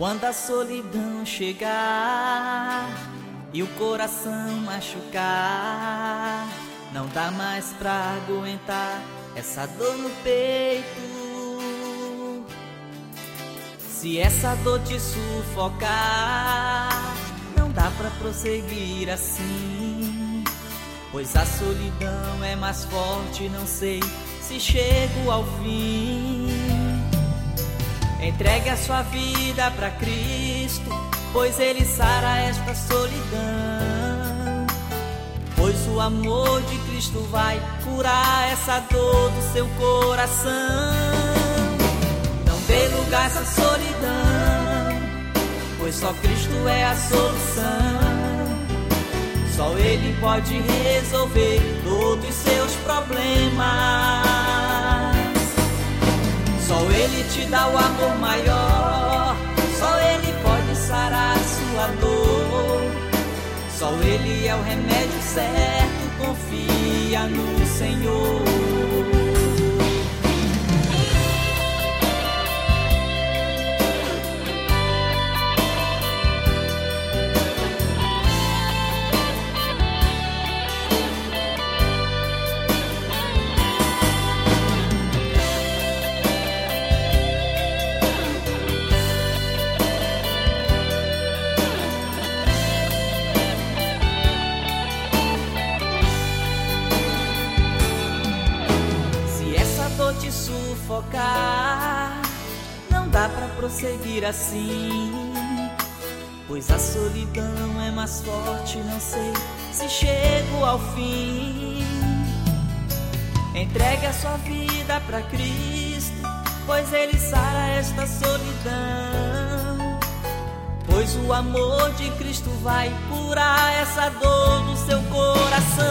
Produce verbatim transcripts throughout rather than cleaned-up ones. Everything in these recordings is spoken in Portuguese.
Quando a solidão chegar e o coração machucar, não dá mais pra aguentar essa dor no peito. Se essa dor te sufocar, não dá pra prosseguir assim, pois a solidão é mais forte, não sei se chego ao fim. Entregue a sua vida pra Cristo, pois Ele sara esta solidão. Pois o amor de Cristo vai curar essa dor do seu coração. Não dê lugar a essa solidão, pois só Cristo é a solução. Só Ele pode resolver todos os seus problemas. Só Ele te dá o amor maior, só Ele pode sarar a sua dor. Só Ele é o remédio certo, confia no Senhor. Te sufocar, não dá pra prosseguir assim, pois a solidão é mais forte, não sei se chego ao fim. Entregue a sua vida pra Cristo, pois Ele sara esta solidão. Pois o amor de Cristo vai curar essa dor do seu coração.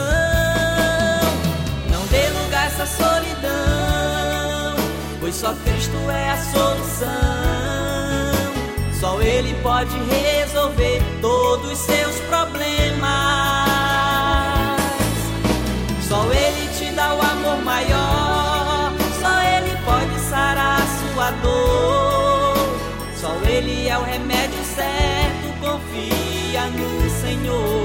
Não dê lugar a essa solidão, pois só Cristo é a solução. Só Ele pode resolver todos os seus problemas. Só Ele te dá o amor maior, só Ele pode sarar a sua dor. Só Ele é o remédio certo, confia no Senhor.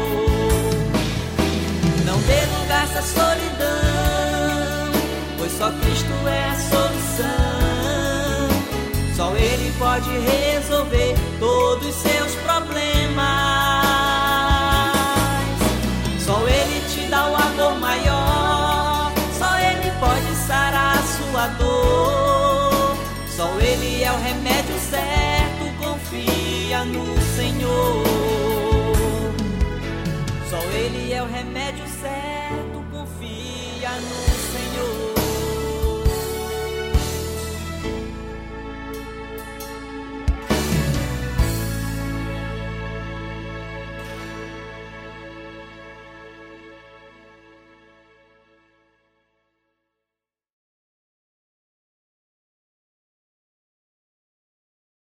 Não dê lugar a essa solidão, pois só Cristo é a solução. Só Ele pode resolver todos os seus problemas. Só Ele te dá o amor maior, só Ele pode sarar a sua dor.